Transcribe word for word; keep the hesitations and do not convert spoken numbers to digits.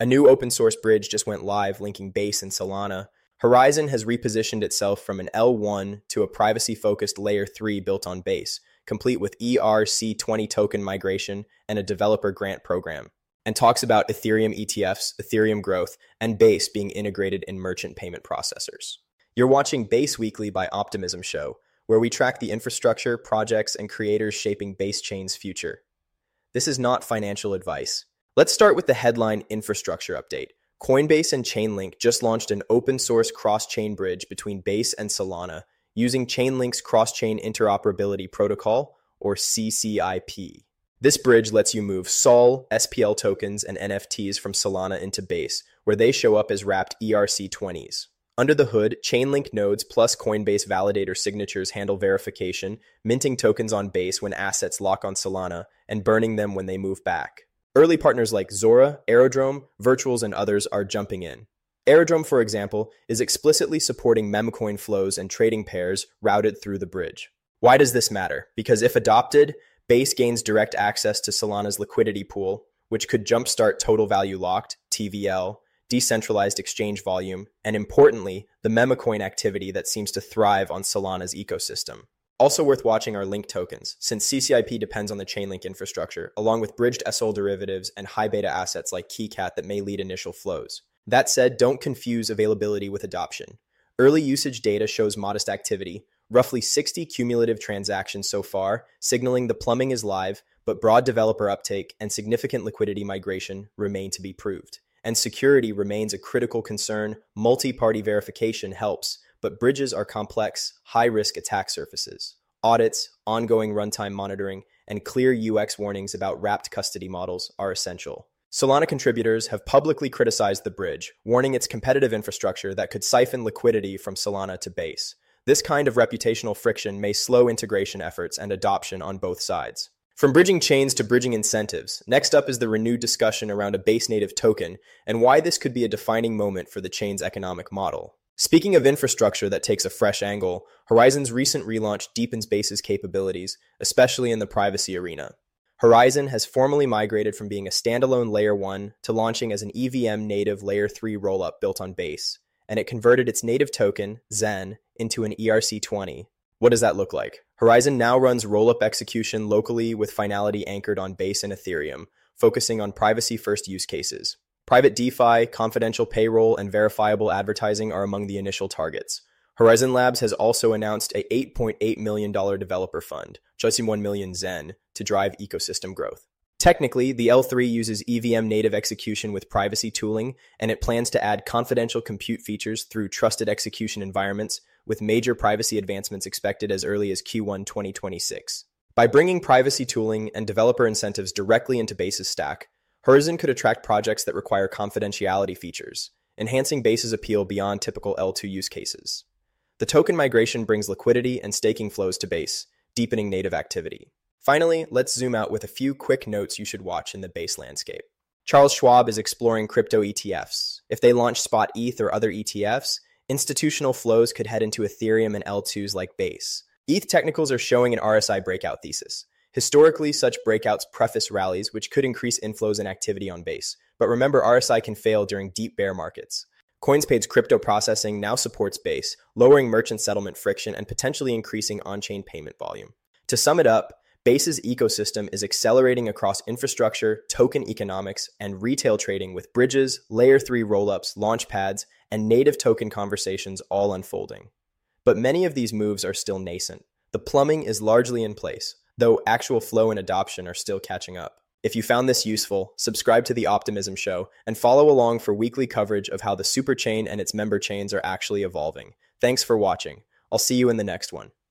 A new open source bridge just went live linking Base and Solana. Horizon has repositioned itself from an L one to a privacy-focused Layer three built on Base, complete with E R C twenty token migration and a developer grant program, and talks about Ethereum E T Fs, Ethereum growth, and Base being integrated in merchant payment processors. You're watching Base Weekly by Optimism Show, where we track the infrastructure, projects, and creators shaping Base Chain's future. This is not financial advice. Let's start with the headline infrastructure update. Coinbase and Chainlink just launched an open-source cross-chain bridge between Base and Solana using Chainlink's cross-chain interoperability protocol, or C C I P. This bridge lets you move S O L, S P L tokens, and N F Ts from Solana into Base, where they show up as wrapped E R C twenties. Under the hood, Chainlink nodes plus Coinbase validator signatures handle verification, minting tokens on Base when assets lock on Solana, and burning them when they move back. Early partners like Zora, Aerodrome, Virtuals, and others are jumping in. Aerodrome, for example, is explicitly supporting memcoin flows and trading pairs routed through the bridge. Why does this matter? Because if adopted, Base gains direct access to Solana's liquidity pool, which could jumpstart total value locked, T V L, decentralized exchange volume, and importantly, the memecoin activity that seems to thrive on Solana's ecosystem. Also worth watching are Link tokens, since C C I P depends on the Chainlink infrastructure, along with bridged S O L derivatives and high beta assets like KeyCat that may lead initial flows. That said, don't confuse availability with adoption. Early usage data shows modest activity, roughly sixty cumulative transactions so far, signaling the plumbing is live, but broad developer uptake and significant liquidity migration remain to be proved. And security remains a critical concern. Multi-party verification helps, but bridges are complex, high-risk attack surfaces. Audits, ongoing runtime monitoring, and clear U X warnings about wrapped custody models are essential. Solana contributors have publicly criticized the bridge, warning its competitive infrastructure that could siphon liquidity from Solana to Base. This kind of reputational friction may slow integration efforts and adoption on both sides. From bridging chains to bridging incentives, next up is the renewed discussion around a Base-native token and why this could be a defining moment for the chain's economic model. Speaking of infrastructure that takes a fresh angle, Horizon's recent relaunch deepens Base's capabilities, especially in the privacy arena. Horizon has formally migrated from being a standalone Layer one to launching as an E V M-native Layer three rollup built on Base, and it converted its native token, Zen, into an E R C twenty. What does that look like? Horizon now runs rollup execution locally with finality anchored on Base and Ethereum, focusing on privacy-first use cases. Private DeFi, confidential payroll, and verifiable advertising are among the initial targets. Horizon Labs has also announced a eight point eight million dollars developer fund, just one million Zen, to drive ecosystem growth. Technically, the L three uses E V M native execution with privacy tooling, and it plans to add confidential compute features through trusted execution environments, with major privacy advancements expected as early as Q one twenty twenty-six. By bringing privacy tooling and developer incentives directly into Base's stack, Horizon could attract projects that require confidentiality features, enhancing Base's appeal beyond typical L two use cases. The token migration brings liquidity and staking flows to Base, deepening native activity. Finally, let's zoom out with a few quick notes you should watch in the Base landscape. Charles Schwab is exploring crypto E T Fs. If they launch Spot E T H or other E T Fs, institutional flows could head into Ethereum and L twos like Base. E T H technicals are showing an R S I breakout thesis. Historically, such breakouts preface rallies, which could increase inflows and activity on Base. But remember, R S I can fail during deep bear markets. CoinsPaid's crypto processing now supports Base, lowering merchant settlement friction and potentially increasing on-chain payment volume. To sum it up, Base's ecosystem is accelerating across infrastructure, token economics, and retail trading with bridges, Layer three rollups, launchpads, and native token conversations all unfolding. But many of these moves are still nascent. The plumbing is largely in place, though actual flow and adoption are still catching up. If you found this useful, subscribe to The Optimism Show and follow along for weekly coverage of how the Superchain and its member chains are actually evolving. Thanks for watching. I'll see you in the next one.